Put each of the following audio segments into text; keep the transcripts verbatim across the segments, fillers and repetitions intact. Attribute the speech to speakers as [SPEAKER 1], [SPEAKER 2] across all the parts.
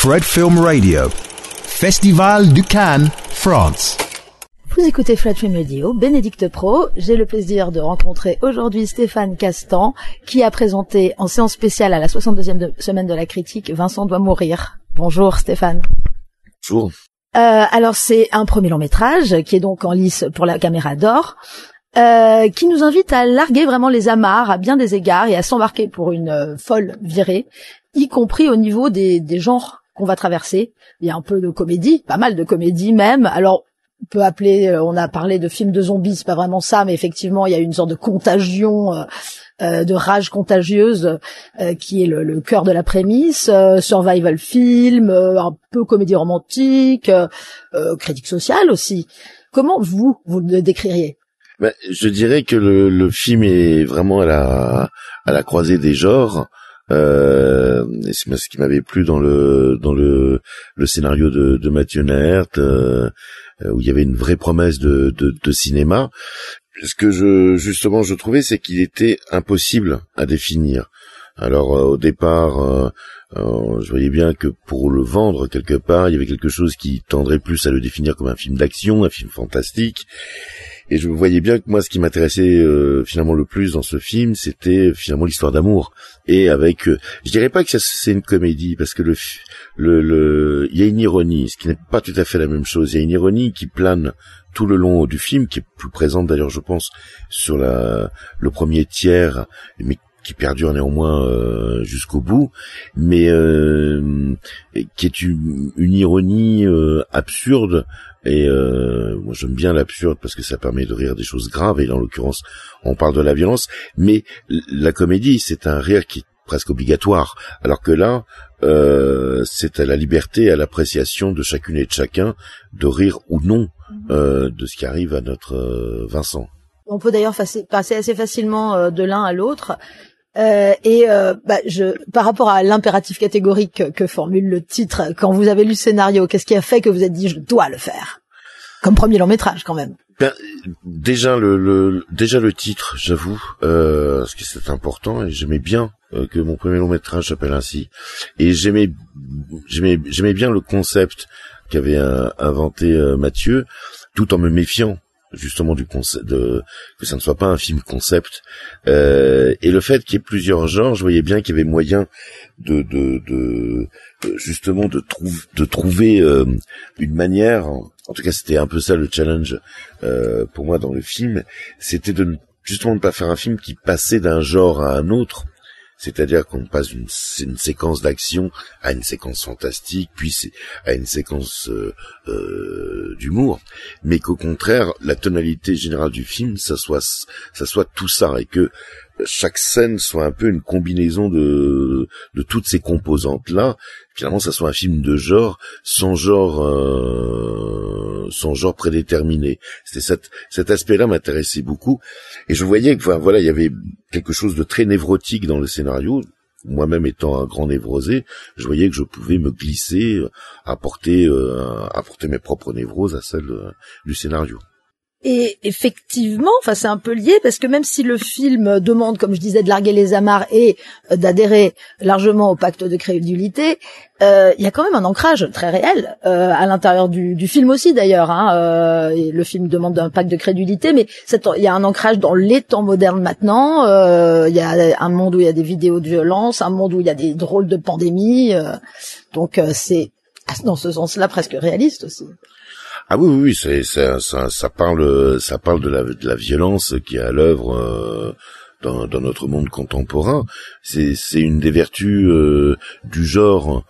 [SPEAKER 1] Fred Film Radio, Festival du Cannes, France.
[SPEAKER 2] Vous écoutez Fred Film Radio, Bénédicte Pro. J'ai le plaisir de rencontrer aujourd'hui Stéphane Castan, qui a présenté en séance spéciale à la soixante-deuxième de, semaine de la critique Vincent doit mourir. Bonjour Stéphane.
[SPEAKER 3] Bonjour.
[SPEAKER 2] Euh, alors c'est un premier long métrage qui est donc en lice pour la Caméra d'Or, euh, qui nous invite à larguer vraiment les amarres à bien des égards et à s'embarquer pour une euh, folle virée, y compris au niveau des, des genres qu'on va traverser. Il y a un peu de comédie, pas mal de comédie même. Alors on peut appeler, euh, on a parlé de films de zombies, c'est pas vraiment ça, mais effectivement il y a une sorte de contagion, euh, euh, de rage contagieuse euh, qui est le, le cœur de la prémisse. Euh, survival film, euh, un peu comédie romantique, euh, euh, critique sociale aussi. Comment vous vous le décririez?
[SPEAKER 3] Ben, je dirais que le, le film est vraiment à la à la croisée des genres. Euh, et c'est ce qui m'avait plu dans le dans le le scénario de, de Mathieu Naert, euh, où il y avait une vraie promesse de, de de cinéma. Ce que je justement je trouvais, c'est qu'il était impossible à définir. Alors euh, au départ, euh, euh, je voyais bien que pour le vendre quelque part, il y avait quelque chose qui tendrait plus à le définir comme un film d'action, un film fantastique. Et je voyais bien que moi, ce qui m'intéressait euh, finalement le plus dans ce film, c'était finalement l'histoire d'amour. Et avec, euh, je dirais pas que ça, c'est une comédie, parce que le, le, le, il y a une ironie, ce qui n'est pas tout à fait la même chose. Il y a une ironie qui plane tout le long du film, qui est plus présente d'ailleurs, je pense, sur la, le premier tiers, mais qui perdure néanmoins euh, jusqu'au bout, mais euh, qui est une, une ironie euh, absurde. Et euh, moi j'aime bien l'absurde parce que ça permet de rire des choses graves, et là en l'occurrence on parle de la violence, mais la comédie c'est un rire qui est presque obligatoire, alors que là euh, c'est à la liberté, à l'appréciation de chacune et de chacun de rire ou non euh, de ce qui arrive à notre euh, Vincent.
[SPEAKER 2] On peut d'ailleurs passer, passer assez facilement euh, de l'un à l'autre. Euh, et euh, bah, je, par rapport à l'impératif catégorique que, que formule le titre, quand vous avez lu le scénario, qu'est-ce qui a fait que vous êtes dit je dois le faire, comme premier long métrage quand même?
[SPEAKER 3] Ben, déjà le, le déjà le titre, j'avoue, euh, parce que c'est important, et j'aimais bien euh, que mon premier long métrage s'appelle ainsi, et j'aimais j'aimais j'aimais bien le concept qu'avait euh, inventé euh, Mathieu, tout en me méfiant justement du concept, de que ça ne soit pas un film concept, euh, et le fait qu'il y ait plusieurs genres, je voyais bien qu'il y avait moyen de de, de, de justement de trouver de trouver euh, une manière, en tout cas c'était un peu ça le challenge euh, pour moi dans le film, c'était de justement ne pas faire un film qui passait d'un genre à un autre. C'est-à-dire qu'on passe d'une une séquence d'action à une séquence fantastique, puis à une séquence euh, euh, d'humour, mais qu'au contraire, la tonalité générale du film, ça soit ça soit tout ça, et que chaque scène soit un peu une combinaison de de toutes ces composantes-là. Finalement, ça soit un film de genre, sans genre, euh, sans genre prédéterminé. C'était cet, cet aspect-là m'intéressait beaucoup, et je voyais que, enfin, voilà, il y avait quelque chose de très névrotique dans le scénario. Moi-même étant un grand névrosé, je voyais que je pouvais me glisser, apporter, euh, apporter mes propres névroses à celles euh, du scénario.
[SPEAKER 2] Et effectivement, enfin c'est un peu lié, parce que même si le film demande, comme je disais, de larguer les amarres et euh, d'adhérer largement au pacte de crédulité, euh, il y a quand même un ancrage très réel euh, à l'intérieur du, du film aussi d'ailleurs. Hein, euh, et le film demande un pacte de crédulité, mais il y a un ancrage dans les temps modernes maintenant. Euh, il y a un monde où il y a des vidéos de violence, un monde où il y a des drôles de pandémies. Euh, donc euh, c'est dans ce sens-là presque réaliste aussi.
[SPEAKER 3] Ah oui, oui, oui, c'est, ça, ça, ça parle, ça parle de la, de la violence qui est à l'œuvre euh, dans, dans notre monde contemporain. C'est, c'est une des vertus euh, du genre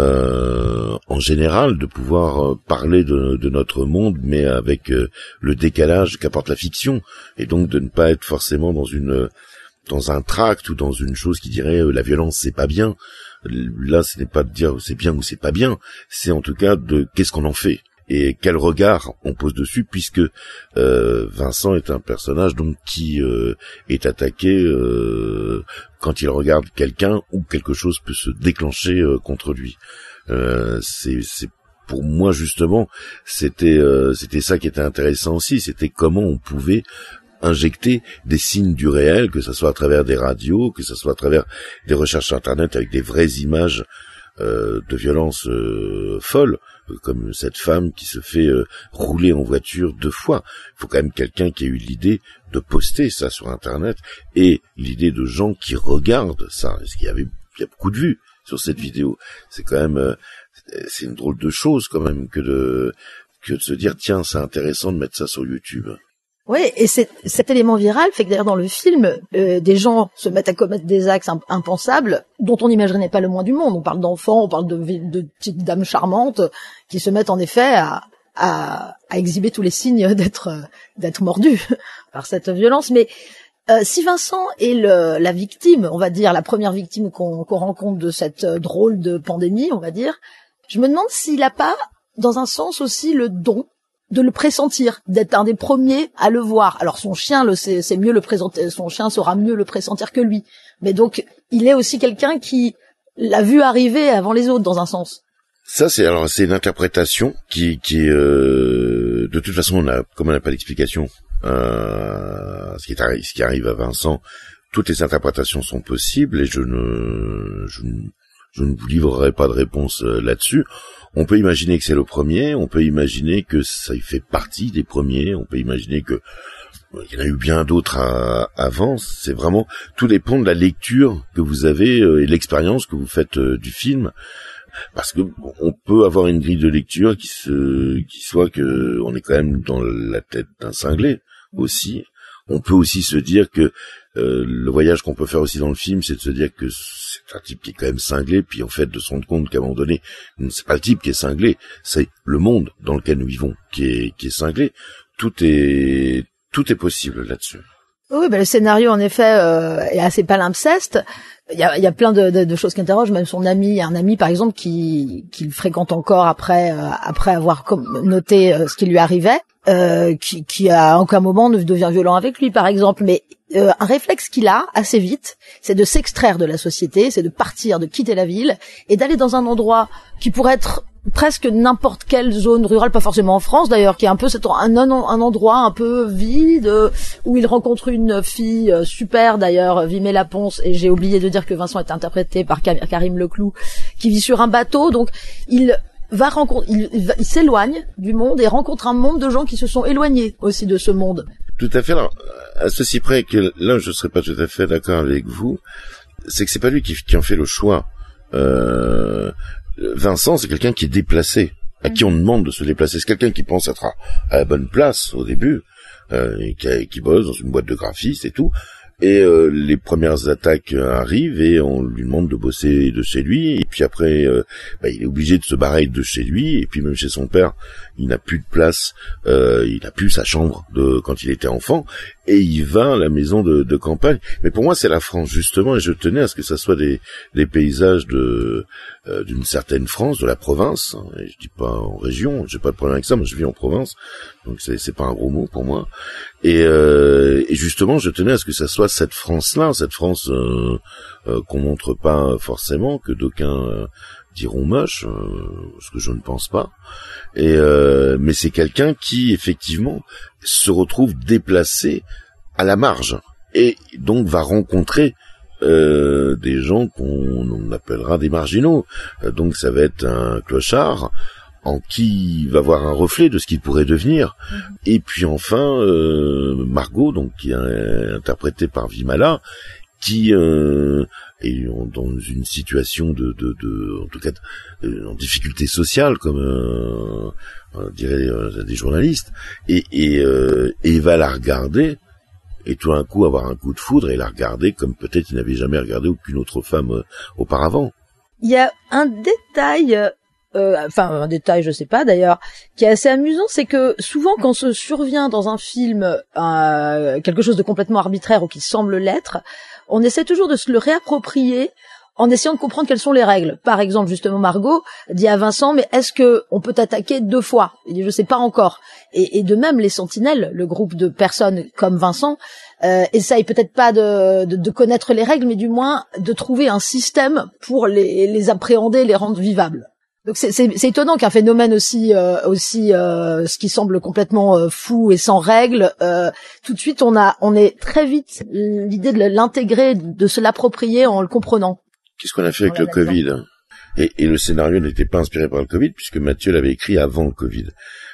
[SPEAKER 3] euh, en général, de pouvoir parler de, de notre monde, mais avec euh, le décalage qu'apporte la fiction, et donc de ne pas être forcément dans une, dans un tract ou dans une chose qui dirait euh, la violence c'est pas bien. Là, ce n'est pas de dire c'est bien ou c'est pas bien, c'est en tout cas de qu'est-ce qu'on en fait. Et quel regard on pose dessus, puisque euh, Vincent est un personnage donc qui euh, est attaqué euh, quand il regarde quelqu'un ou quelque chose peut se déclencher euh, contre lui. Euh, c'est, c'est pour moi justement, c'était euh, c'était ça qui était intéressant aussi, c'était comment on pouvait injecter des signes du réel, que ce soit à travers des radios, que ce soit à travers des recherches internet avec des vraies images euh, de violence euh, folle, comme cette femme qui se fait euh, rouler en voiture deux fois. Il faut quand même quelqu'un qui a eu l'idée de poster ça sur Internet et l'idée de gens qui regardent ça. Parce qu'il y avait il y a beaucoup de vues sur cette vidéo. C'est quand même euh, c'est une drôle de chose quand même que de que de se dire tiens c'est intéressant de mettre ça sur YouTube.
[SPEAKER 2] Oui, et c'est, cet élément viral fait que d'ailleurs dans le film, euh, des gens se mettent à commettre des actes imp- impensables dont on n'imaginerait pas le moins du monde. On parle d'enfants, on parle de, de petites dames charmantes qui se mettent en effet à, à, à exhiber tous les signes d'être d'être mordus par cette violence. Mais euh, si Vincent est le, la victime, on va dire la première victime qu'on, qu'on rencontre de cette drôle de pandémie, on va dire, je me demande s'il n'a pas, dans un sens aussi, le don de le pressentir, d'être un des premiers à le voir. Alors son chien, le, c'est, c'est mieux le présenter, son chien saura mieux le pressentir que lui. Mais donc, il est aussi quelqu'un qui l'a vu arriver avant les autres, dans un sens.
[SPEAKER 3] Ça, c'est alors c'est une interprétation qui, qui euh, de toute façon, on a, comme on n'a pas d'explication, euh, ce qui est, ce qui arrive à Vincent, toutes les interprétations sont possibles et je ne, je ne, je ne vous livrerai pas de réponse là-dessus. On peut imaginer que c'est le premier, on peut imaginer que ça y fait partie des premiers, on peut imaginer que il y en a eu bien d'autres à, avant. C'est vraiment tout dépend de la lecture que vous avez euh, et l'expérience que vous faites euh, du film, parce que bon, on peut avoir une grille de lecture qui se, qui soit que on est quand même dans la tête d'un cinglé aussi. On peut aussi se dire que euh, le voyage qu'on peut faire aussi dans le film, c'est de se dire que c'est un type qui est quand même cinglé, puis en fait de se rendre compte qu'à un moment donné, c'est pas le type qui est cinglé, c'est le monde dans lequel nous vivons qui est qui est cinglé. Tout est tout est possible là-dessus.
[SPEAKER 2] Oui, ben le scénario en effet euh, est assez palimpseste. Il y a, il y a plein de, de, de choses qui interrogent. Même son ami, un ami par exemple qui qui le fréquente encore après euh, après avoir comme, noté euh, ce qui lui arrivait, euh, qui, qui à aucun moment ne devient violent avec lui par exemple. Mais euh, un réflexe qu'il a assez vite, c'est de s'extraire de la société, c'est de partir, de quitter la ville et d'aller dans un endroit qui pourrait être presque n'importe quelle zone rurale, pas forcément en France d'ailleurs, qui est un peu cet, un, un, un endroit un peu vide, où il rencontre une fille super d'ailleurs, Vimé Laponce, et j'ai oublié de dire que Vincent est interprété par Karim Leclou, qui vit sur un bateau, donc il va rencontrer, il, il, va, il s'éloigne du monde et rencontre un monde de gens qui se sont éloignés aussi de ce monde.
[SPEAKER 3] Tout à fait. Alors, à ceci près que là, je serais pas tout à fait d'accord avec vous, c'est que c'est pas lui qui, qui en fait le choix. Euh, Vincent, c'est quelqu'un qui est déplacé, à qui on demande de se déplacer. C'est quelqu'un qui pense être à, à la bonne place au début, euh, et qui, qui bosse dans une boîte de graphistes et tout. Et euh, les premières attaques arrivent et on lui demande de bosser de chez lui. Et puis après, euh, bah, il est obligé de se barrer de chez lui. Et puis même chez son père, il n'a plus de place. Euh, il n'a plus sa chambre de quand il était enfant. Et il va à la maison de, de campagne. Mais pour moi, c'est la France justement. Et je tenais à ce que ça soit des, des paysages de euh, d'une certaine France, de la province. Et je dis pas en région. J'ai pas de problème avec ça. Moi, je vis en province, donc c'est, c'est pas un gros mot pour moi. Et, euh, et justement, je tenais à ce que ça soit cette France-là, cette France euh, euh, qu'on montre pas forcément, que d'aucuns euh, diront moche, euh, ce que je ne pense pas. Et euh, mais c'est quelqu'un qui effectivement se retrouve déplacé à la marge et donc va rencontrer euh, des gens qu'on on appellera des marginaux. Euh, donc ça va être un clochard en qui il va voir un reflet de ce qu'il pourrait devenir. Mmh. Et puis enfin euh, Margot, donc qui est interprétée par Vimala, qui euh, est dans une situation de, de, de en tout cas, de, en difficulté sociale, comme euh, on dirait euh, des journalistes, et, et, euh, et il va la regarder, et tout d'un coup avoir un coup de foudre et la regarder comme peut-être il n'avait jamais regardé aucune autre femme euh, auparavant.
[SPEAKER 2] Il y a un détail... Euh... Euh, enfin un détail je sais pas d'ailleurs qui est assez amusant, c'est que souvent quand se survient dans un film euh, quelque chose de complètement arbitraire ou qui semble l'être, on essaie toujours de se le réapproprier en essayant de comprendre quelles sont les règles. Par exemple, justement, Margot dit à Vincent, mais est-ce que on peut attaquer deux fois? Il dit, je sais pas encore. Et, et de même, les Sentinelles, le groupe de personnes comme Vincent, euh, essayent peut-être pas de, de, de connaître les règles, mais du moins de trouver un système pour les, les appréhender, les rendre vivables. Donc c'est, c'est, c'est étonnant qu'un phénomène aussi, euh, aussi, euh, ce qui semble complètement euh, fou et sans règles, euh, tout de suite on a, on est très vite l'idée de l'intégrer, de se l'approprier en le comprenant.
[SPEAKER 3] Qu'est-ce qu'on a fait avec le Covid? Et, et le scénario n'était pas inspiré par le Covid, puisque Mathieu l'avait écrit avant le Covid.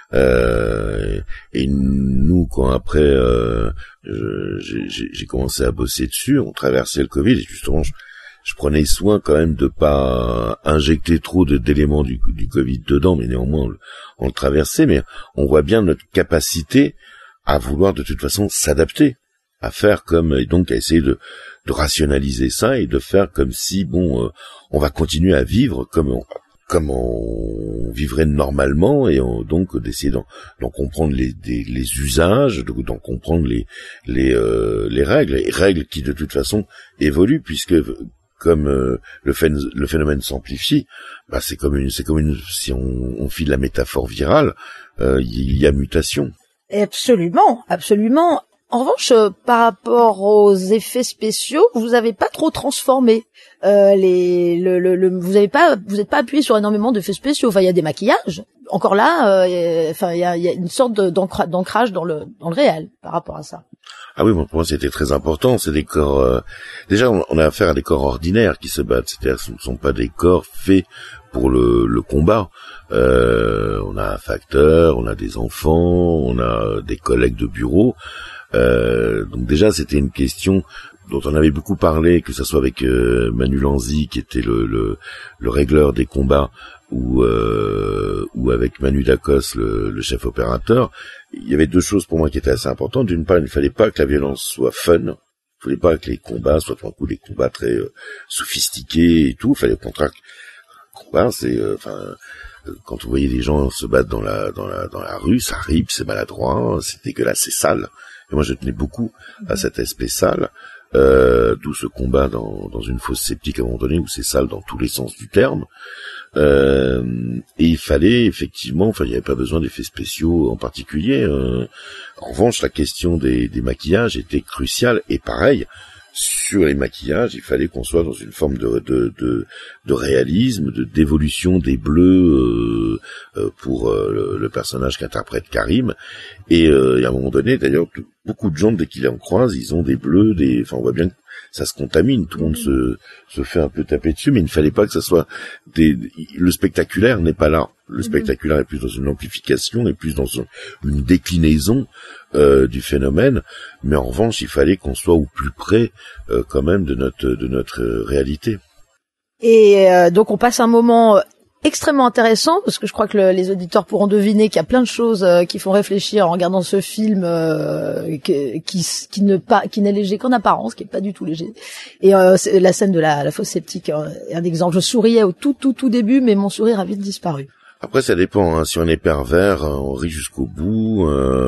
[SPEAKER 3] Euh, et nous, quand après euh, j'ai, j'ai commencé à bosser dessus, on traversait le Covid, et justement, je, je prenais soin quand même de pas injecter trop de, d'éléments du, du Covid dedans, mais néanmoins, on, on le traversait. Mais on voit bien notre capacité à vouloir de toute façon s'adapter, à faire comme, et donc à essayer de, de rationaliser ça et de faire comme si, bon, euh, on va continuer à vivre comme on, comme on vivrait normalement, et on, donc d'essayer d'en, d'en comprendre les, des, les usages, d'en comprendre les, les, euh, les règles, les règles qui de toute façon évoluent, puisque comme euh, le, phén- le phénomène s'amplifie, bah c'est comme une, c'est comme une, si on, on file la métaphore virale, euh, il y a mutation.
[SPEAKER 2] Absolument, absolument. En revanche, euh, par rapport aux effets spéciaux, vous avez pas trop transformé euh, les, le, le, le, vous avez pas, vous n'êtes pas appuyé sur énormément d'effets spéciaux. Enfin, il y a des maquillages. Encore là, euh, enfin, il y a, il y a une sorte de, d'ancra, d'ancrage dans le, dans le réel par rapport à ça.
[SPEAKER 3] Ah oui, bon, pour moi c'était très important. C'est des corps. Euh... Déjà, on, on a affaire à des corps ordinaires qui se battent. C'est-à-dire, ce ne sont pas des corps faits pour le, le combat. Euh, on a un facteur, on a des enfants, on a des collègues de bureau. Euh, donc déjà, c'était une question dont on avait beaucoup parlé, que ce soit avec euh, Manu Lanzi, qui était le, le, le régleur des combats, ou, euh, ou avec Manu Dacos, le, le chef opérateur. Il y avait deux choses pour moi qui étaient assez importantes. D'une part, il ne fallait pas que la violence soit fun. Il ne fallait pas que les combats soient tout d'un coup des combats très euh, sophistiqués et tout. Il fallait au contraire que le combat, c'est... enfin. Euh, quand vous voyez des gens se battre dans la dans la dans la rue, ça rip, c'est maladroit, c'est dégueulasse, c'est sale. Et moi, je tenais beaucoup à cet aspect sale, euh, d'où ce combat dans dans une fosse septique à un moment donné où c'est sale dans tous les sens du terme. Euh, et il fallait effectivement, enfin, il n'y avait pas besoin d'effets spéciaux en particulier. Euh. En revanche, la question des des maquillages était cruciale, et pareil. Sur les maquillages, il fallait qu'on soit dans une forme de de de, de réalisme, de d'évolution des bleus euh, euh, pour euh, le, le personnage qu'interprète Karim. Et, euh, et à un moment donné, d'ailleurs, tout, beaucoup de gens, dès qu'ils en croisent, ils ont des bleus, des. Enfin, on voit bien que ça se contamine, tout le monde se se fait un peu taper dessus, mais il ne fallait pas que ça soit des. Le spectaculaire n'est pas là. Le spectaculaire est plus dans une amplification, est plus dans une déclinaison euh, du phénomène, mais en revanche, il fallait qu'on soit au plus près euh, quand même de notre de notre euh, réalité.
[SPEAKER 2] Et euh, donc on passe un moment extrêmement intéressant, parce que je crois que le, les auditeurs pourront deviner qu'il y a plein de choses euh, qui font réfléchir en regardant ce film euh, que, qui qui ne pas qui n'est léger qu'en apparence, qui est pas du tout léger. Et euh, c'est la scène de la, la fosse septique euh, est un exemple. Je souriais au tout tout tout début, mais mon sourire a vite disparu.
[SPEAKER 3] Après, ça dépend. Hein. Si on est pervers, on rit jusqu'au bout.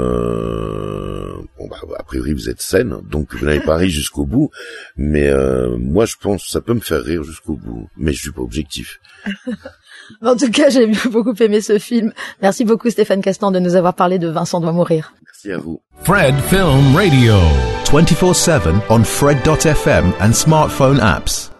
[SPEAKER 3] Euh... Bon, bah, a priori, vous êtes saine, donc vous n'avez pas ri jusqu'au bout. Mais euh, moi, je pense que ça peut me faire rire jusqu'au bout. Mais je suis pas objectif.
[SPEAKER 2] En tout cas, j'ai beaucoup aimé ce film. Merci beaucoup, Stéphane Castan, de nous avoir parlé de Vincent doit mourir.
[SPEAKER 3] Merci à vous.
[SPEAKER 1] Fred Film Radio. twenty-four seven on Fred dot f m and smartphone apps.